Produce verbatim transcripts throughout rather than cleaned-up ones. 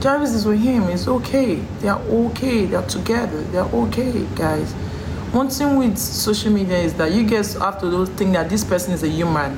Jarvis is with him. It's okay. They are okay. They are together. They are okay, guys. One thing with social media is that you guys have to think that this person is a human.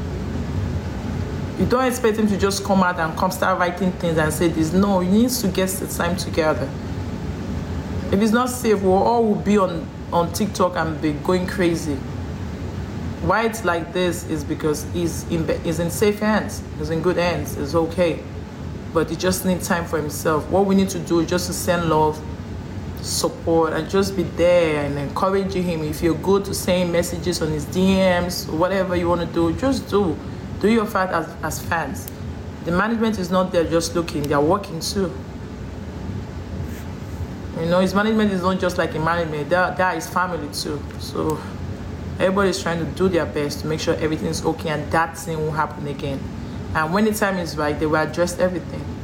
You don't expect him to just come out and come start writing things and say this. No, you need to get the time together. If it's not safe, we'll all will be on, on TikTok and be going crazy. Why it's like this is because he's in, he's in safe hands. He's in good hands. It's okay. But he just needs time for himself. What we need to do is just to send love, support, and just be there and encouraging him. If you're good to send messages on his D Ms, whatever you want to do, just do. Do your part as, as fans. The management is not there just looking. They're working too. You know, his management is not just like a management. That, that is family too. So everybody's trying to do their best to make sure everything's okay and that thing won't happen again. And when the time is right, they will address everything.